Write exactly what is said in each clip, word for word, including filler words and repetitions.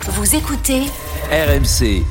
Vous écoutez R M C.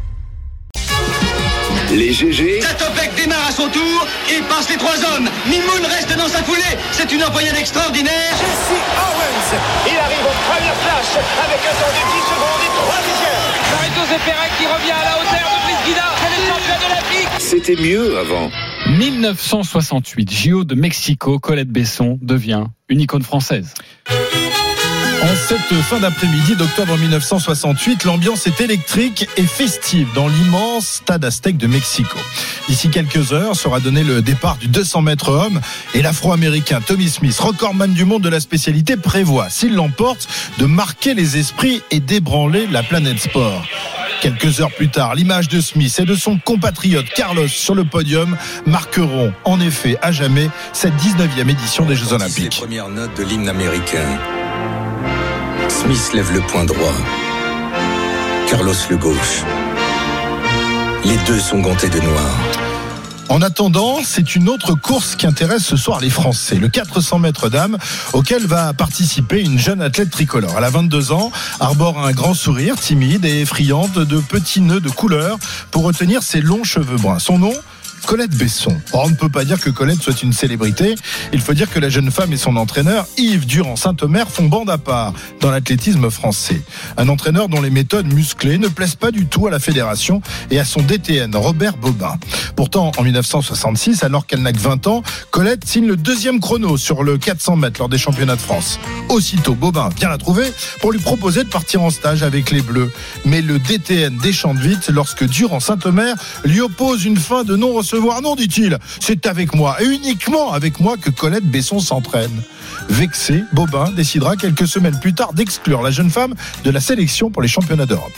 Les G G. Zatopek démarre à son tour et passe les trois hommes. Mimoun reste dans sa foulée. C'est une envoyade extraordinaire. Jesse Owens. Il arrive au premier flash avec un temps de dix secondes et trois dixièmes. Marie-José Pérec qui revient à la hauteur de Brice Guida. C'est le champion de l'Afrique. C'était mieux avant. dix-neuf cent soixante-huit, J O de Mexico, Colette Besson devient une icône française. En cette fin d'après-midi d'octobre dix-neuf cent soixante-huit, l'ambiance est électrique et festive dans l'immense stade aztèque de Mexico. D'ici quelques heures sera donné le départ du deux cents mètres hommes et l'Afro-américain Tommy Smith, recordman du monde de la spécialité, prévoit, s'il l'emporte, de marquer les esprits et d'ébranler la planète sport. Quelques heures plus tard, l'image de Smith et de son compatriote Carlos sur le podium marqueront en effet à jamais cette dix-neuvième édition des Jeux Olympiques. Les premières notes de l'hymne américain. Smith lève le poing droit, Carlos le gauche. Les deux sont gantés de noir. En attendant, c'est une autre course qui intéresse ce soir les Français, le quatre cents mètres dames, auquel va participer une jeune athlète tricolore. Elle a vingt-deux ans, arbore un grand sourire, timide et effrayante, de petits nœuds de couleur pour retenir ses longs cheveux bruns. Son nom ? Colette Besson. Or, on ne peut pas dire que Colette soit une célébrité. Il faut dire que la jeune femme et son entraîneur, Yves Durand-Saint-Omer, font bande à part dans l'athlétisme français. Un entraîneur dont les méthodes musclées ne plaisent pas du tout à la fédération et à son D T N, Robert Bobin. Pourtant, en dix-neuf cent soixante-six, alors qu'elle n'a que vingt ans, Colette signe le deuxième chrono sur le quatre cents mètres lors des championnats de France. Aussitôt, Bobin vient la trouver pour lui proposer de partir en stage avec les Bleus. Mais le D T N déchante vite lorsque Durand-Saint-Omer lui oppose une fin de non-recevoir. Non, dit-il, c'est avec moi, et uniquement avec moi que Colette Besson s'entraîne. Vexé, Bobin décidera quelques semaines plus tard d'exclure la jeune femme de la sélection pour les championnats d'Europe.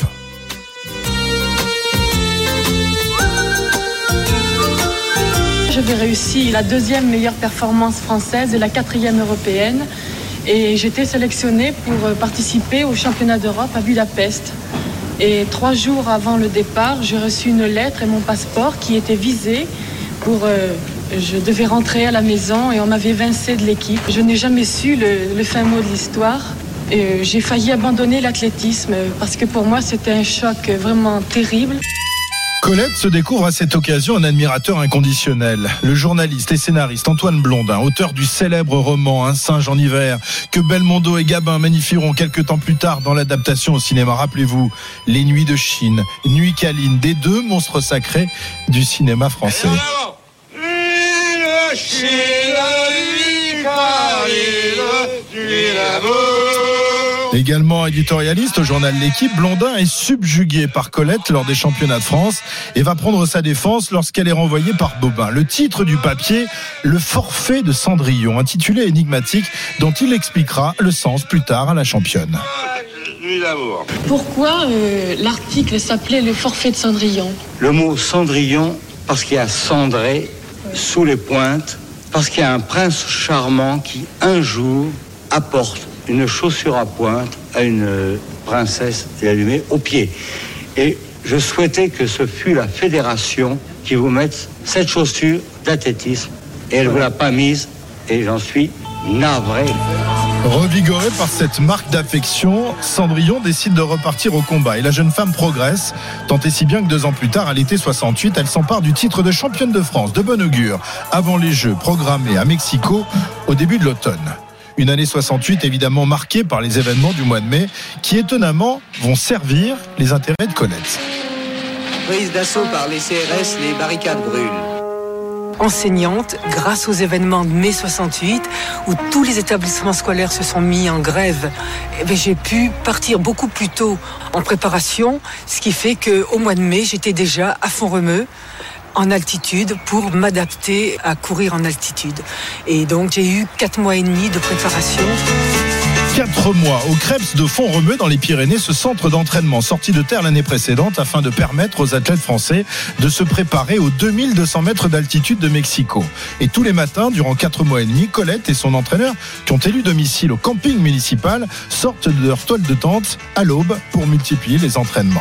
J'avais réussi la deuxième meilleure performance française et la quatrième européenne. Et j'étais sélectionnée pour participer au championnat d'Europe à Budapest. Et trois jours avant le départ, j'ai reçu une lettre et mon passeport qui était visé pour... Euh, je devais rentrer à la maison et on m'avait évincé de l'équipe. Je n'ai jamais su le, le fin mot de l'histoire. Et, euh, j'ai failli abandonner l'athlétisme parce que pour moi, c'était un choc vraiment terrible. Colette se découvre à cette occasion un admirateur inconditionnel. Le journaliste et scénariste Antoine Blondin, auteur du célèbre roman Un singe en hiver, que Belmondo et Gabin magnifieront quelques temps plus tard dans l'adaptation au cinéma. Rappelez-vous, Les Nuits de Chine, Nuit câline, des deux monstres sacrés du cinéma français. Également éditorialiste au journal L'Équipe, Blondin est subjugué par Colette lors des championnats de France et va prendre sa défense lorsqu'elle est renvoyée par Bobin. Le titre du papier, Le forfait de Cendrillon, intitulé énigmatique, dont il expliquera le sens plus tard à la championne. Pourquoi euh, l'article s'appelait Le forfait de Cendrillon ? Le mot Cendrillon, parce qu'il y a cendré sous les pointes, parce qu'il y a un prince charmant qui, un jour, apporte une chaussure à pointe à une princesse et la lui met au pied. Et je souhaitais que ce fût la fédération qui vous mette cette chaussure d'athlétisme. Et elle ne vous l'a pas mise et j'en suis navré. Revigorée par cette marque d'affection, Cendrillon décide de repartir au combat et la jeune femme progresse, tant et si bien que deux ans plus tard, à l'été soixante-huit, elle s'empare du titre de championne de France de bon augure avant les Jeux programmés à Mexico au début de l'automne. Une année soixante-huit évidemment marquée par les événements du mois de mai qui étonnamment vont servir les intérêts de Colette. Prise d'assaut par les C R S, les barricades brûlent. Enseignante, grâce aux événements de mai soixante-huit, où tous les établissements scolaires se sont mis en grève, eh bien, j'ai pu partir beaucoup plus tôt en préparation, ce qui fait qu'au mois de mai, j'étais déjà à Font-Romeu, en altitude, pour m'adapter à courir en altitude. Et donc, j'ai eu quatre mois et demi de préparation. Quatre mois au Krebs de Font-Romeu dans les Pyrénées, ce centre d'entraînement sorti de terre l'année précédente afin de permettre aux athlètes français de se préparer aux deux mille deux cents mètres d'altitude de Mexico. Et tous les matins, durant quatre mois et demi, Colette et son entraîneur, qui ont élu domicile au camping municipal, sortent de leur toile de tente à l'aube pour multiplier les entraînements.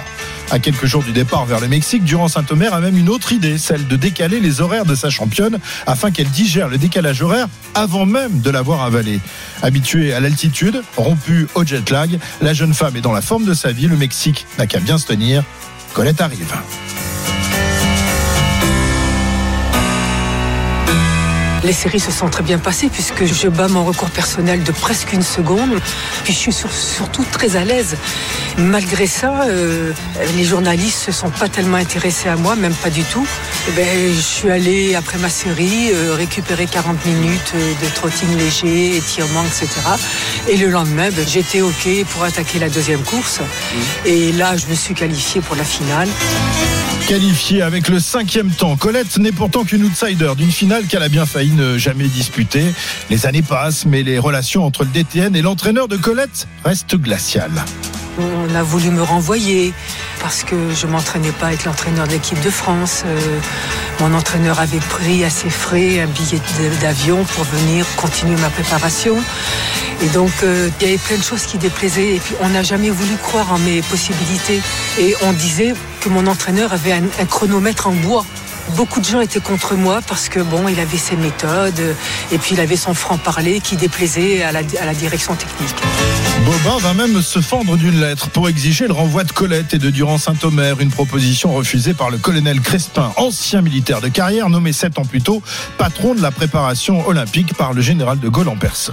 À quelques jours du départ vers le Mexique, Durand Saint-Omer a même une autre idée, celle de décaler les horaires de sa championne afin qu'elle digère le décalage horaire avant même de l'avoir avalé. Habituée à l'altitude, rompue au jet lag, la jeune femme est dans la forme de sa vie. Le Mexique n'a qu'à bien se tenir. Colette arrive. Les séries se sont très bien passées puisque je bats mon record personnel de presque une seconde. Puis je suis sur, surtout très à l'aise. Malgré ça, euh, les journalistes ne se sont pas tellement intéressés à moi, même pas du tout. Et ben, je suis allée, après ma série, euh, récupérer quarante minutes de trotting léger, étirement, et cetera. Et le lendemain, ben, j'étais OK pour attaquer la deuxième course. Et là, je me suis qualifiée pour la finale. Qualifiée avec le cinquième temps, Colette n'est pourtant qu'une outsider d'une finale qu'elle a bien failli ne jamais disputer. Les années passent, mais les relations entre le D T N et l'entraîneur de Colette restent glaciales. On a voulu me renvoyer parce que je ne m'entraînais pas avec l'entraîneur de l'équipe de France. Euh, mon entraîneur avait pris à ses frais un billet d'avion pour venir continuer ma préparation. Et donc, euh, il y avait plein de choses qui déplaisaient. Et puis, on n'a jamais voulu croire en mes possibilités. Et on disait que mon entraîneur avait un, un chronomètre en bois. Beaucoup de gens étaient contre moi parce que bon, il avait ses méthodes et puis il avait son franc-parler qui déplaisait à la, à la direction technique. Bobin va même se fendre d'une lettre pour exiger le renvoi de Colette et de Durand Saint-Omer, une proposition refusée par le colonel Crespin, ancien militaire de carrière, nommé sept ans plus tôt patron de la préparation olympique par le général de Gaulle en personne.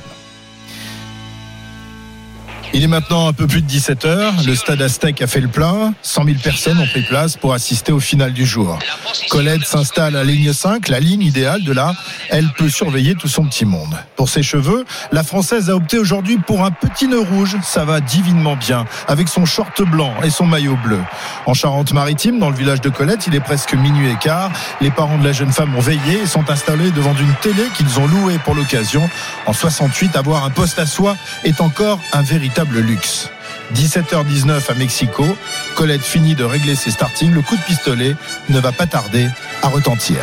Il est maintenant un peu plus de dix-sept heures. Le stade Aztec a fait le plein. cent mille personnes ont pris place pour assister au final du jour. Colette s'installe à la ligne cinq, la ligne idéale de là. Elle peut surveiller tout son petit monde. Pour ses cheveux, la Française a opté aujourd'hui pour un petit nœud rouge. Ça va divinement bien, avec son short blanc et son maillot bleu. En Charente-Maritime, dans le village de Colette, il est presque minuit et quart. Les parents de la jeune femme ont veillé et sont installés devant une télé qu'ils ont louée pour l'occasion. En soixante-huit, avoir un poste à soi est encore un véritable luxe. dix-sept heures dix-neuf à Mexico, Colette finit de régler ses startings. Le coup de pistolet ne va pas tarder à retentir.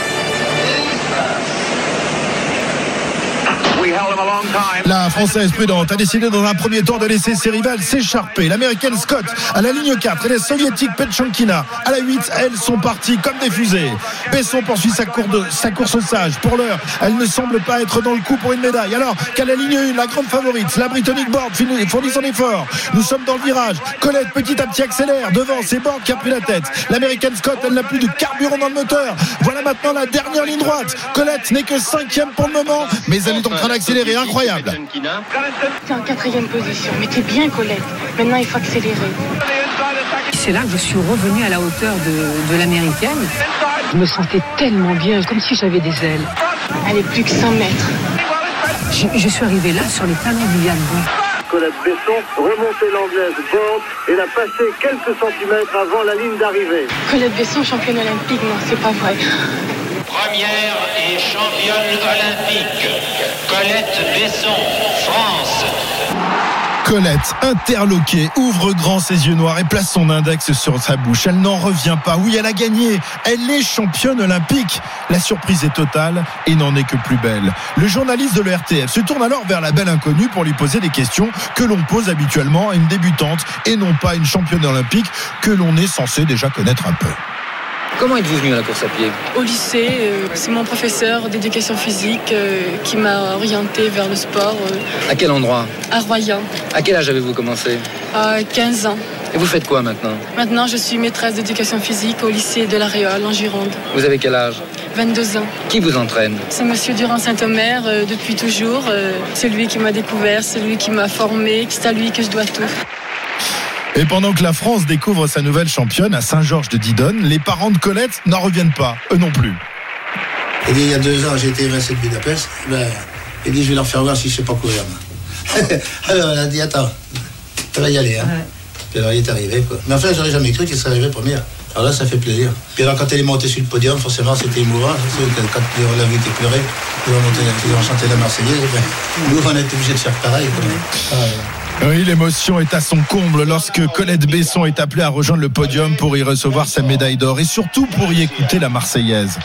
La Française prudente a décidé dans un premier tour de laisser ses rivales s'écharper. L'Américaine Scott à la ligne quatre et la Soviétique Petchankina à la huit, elles sont parties comme des fusées. Besson poursuit sa, cour de, sa course sage. Pour l'heure, elle ne semble pas être dans le coup pour une médaille. Alors qu'à la ligne un, la grande favorite, la Britannic Board fournit son effort. Nous sommes dans le virage. Colette petit à petit accélère. Devant, c'est Board qui a pris la tête. L'Américaine Scott, elle n'a plus de carburant dans le moteur. Voilà maintenant la dernière ligne droite. Colette n'est que cinquième pour le moment, mais elle est en train d'accélérer. Incroyable. T'es en quatrième position, mais t'es bien Colette. Maintenant il faut accélérer. C'est là que je suis revenue à la hauteur de, de l'américaine. Je me sentais tellement bien, comme si j'avais des ailes. Elle est plus que cent mètres. Je, je suis arrivée là sur les talons de Yann. Colette Besson remontait l'anglaise Board et l'a passé quelques centimètres avant la ligne d'arrivée. Colette Besson, championne olympique, non, c'est pas vrai. Première et championne olympique, Colette Besson, France. Colette, interloquée, ouvre grand ses yeux noirs et place son index sur sa bouche. Elle n'en revient pas. Oui, elle a gagné. Elle est championne olympique. La surprise est totale et n'en est que plus belle. Le journaliste de l'E R T F se tourne alors vers la belle inconnue pour lui poser des questions que l'on pose habituellement à une débutante et non pas à une championne olympique que l'on est censé déjà connaître un peu. Comment êtes-vous venu à la course à pied ? Au lycée, euh, c'est mon professeur d'éducation physique euh, qui m'a orienté vers le sport. Euh, à quel endroit ? À Royan. À quel âge avez-vous commencé ? À quinze ans. Et vous faites quoi maintenant ? Maintenant, je suis maîtresse d'éducation physique au lycée de La Réole, en Gironde. Vous avez quel âge ? vingt-deux ans. Qui vous entraîne ? C'est monsieur Durand Saint-Omer, euh, depuis toujours. Euh, c'est lui qui m'a découvert, c'est lui qui m'a formé, c'est à lui que je dois tout. Et pendant que la France découvre sa nouvelle championne à Saint-Georges de Didonne, les parents de Colette n'en reviennent pas, eux non plus. Il dit, il y a deux ans, j'ai été évincé de Budapest. Ben, il dit, je vais leur faire voir si je sais pas courir. Alors, elle a dit, attends, tu vas y aller. Hein. Ouais. Puis alors, il est arrivé, quoi. Mais enfin, j'aurais jamais cru qu'il serait arrivé première. Alors là, ça fait plaisir. Puis alors, quand elle est montée sur le podium, forcément, c'était émouvant. Quand on l'a vu qui pleurait, on a chanté la Marseillaise. Ben, nous, on a été obligés de faire pareil. Quoi. Ah, ouais. Oui, l'émotion est à son comble lorsque Colette Besson est appelée à rejoindre le podium pour y recevoir sa médaille d'or et surtout pour y écouter la Marseillaise.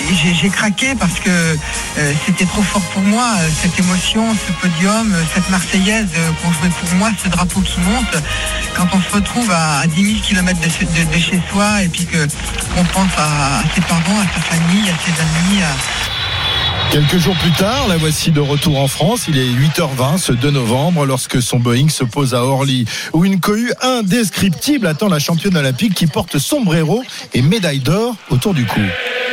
j'ai, j'ai craqué parce que euh, c'était trop fort pour moi, euh, cette émotion, ce podium, euh, cette Marseillaise euh, qu'on jouait pour moi, ce drapeau qui monte. Quand on se retrouve à, à dix mille kilomètres de, de, de chez soi et puis que, qu'on pense à, à ses parents, à sa famille, à ses amis. À... Quelques jours plus tard, la voici de retour en France. Il est huit heures vingt ce deux novembre lorsque son Boeing se pose à Orly, où une cohue indescriptible attend la championne olympique qui porte sombrero et médaille d'or autour du cou.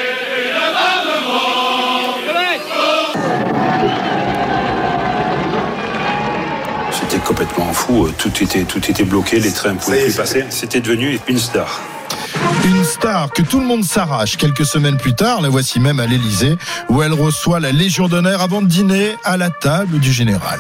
C'était complètement fou, tout était, tout était bloqué, les trains ne pouvaient plus passer. C'était devenu une star. Une star que tout le monde s'arrache. Quelques semaines plus tard, la voici même à l'Élysée, où elle reçoit la Légion d'honneur avant de dîner à la table du général.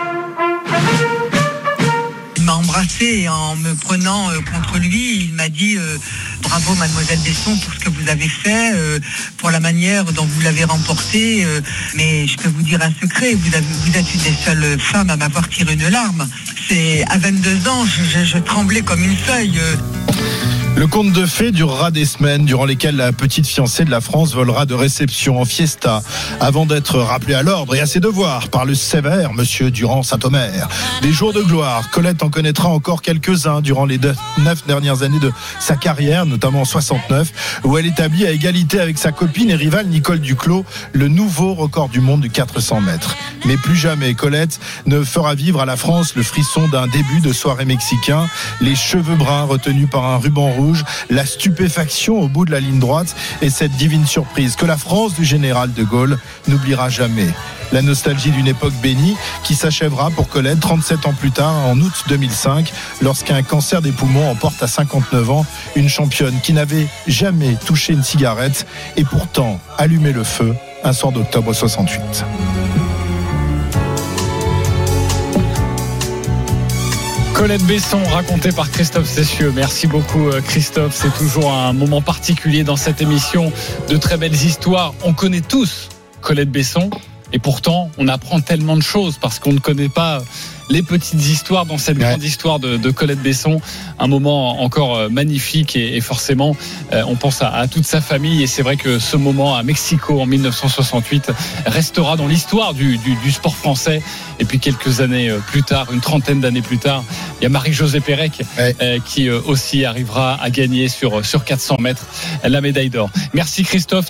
Il m'a embrassé et en me prenant euh, contre lui, il m'a dit euh, bravo mademoiselle Besson pour ce que vous avez fait, euh, pour la manière dont vous l'avez remporté. Euh, mais je peux vous dire un secret, vous, avez, vous êtes une des seules femmes à m'avoir tiré une larme. C'est à vingt-deux ans, je, je, je tremblais comme une feuille. Euh. Le conte de fées durera des semaines durant lesquelles la petite fiancée de la France volera de réception en fiesta avant d'être rappelée à l'ordre et à ses devoirs par le sévère monsieur Durand-Saint-Omer. Des jours de gloire, Colette en connaîtra encore quelques-uns durant les neuf dernières années de sa carrière, notamment en soixante-neuf, où elle établit à égalité avec sa copine et rivale Nicole Duclos le nouveau record du monde du quatre cents mètres. Mais plus jamais Colette ne fera vivre à la France le frisson d'un début de soirée mexicain, les cheveux bruns retenus par un ruban rouge, la stupéfaction au bout de la ligne droite et cette divine surprise que la France du général de Gaulle n'oubliera jamais. La nostalgie d'une époque bénie qui s'achèvera pour Colette trente-sept ans plus tard, en août deux mille cinq, lorsqu'un cancer des poumons emporte à cinquante-neuf ans une championne qui n'avait jamais touché une cigarette et pourtant allumé le feu un soir d'octobre soixante-huit. Colette Besson, racontée par Christophe Cessieux. Merci beaucoup Christophe, c'est toujours un moment particulier dans cette émission, de très belles histoires. On connaît tous Colette Besson et pourtant on apprend tellement de choses parce qu'on ne connaît pas les petites histoires dans cette ouais. grande histoire de, de Colette Besson. Un moment encore magnifique et, et forcément euh, on pense à, à toute sa famille et c'est vrai que ce moment à Mexico en dix-neuf cent soixante-huit restera dans l'histoire du, du, du sport français. Et puis quelques années plus tard, une trentaine d'années plus tard, il y a Marie-Josée Pérec ouais. euh, qui euh, aussi arrivera à gagner sur, sur quatre cents mètres la médaille d'or. Merci Christophe.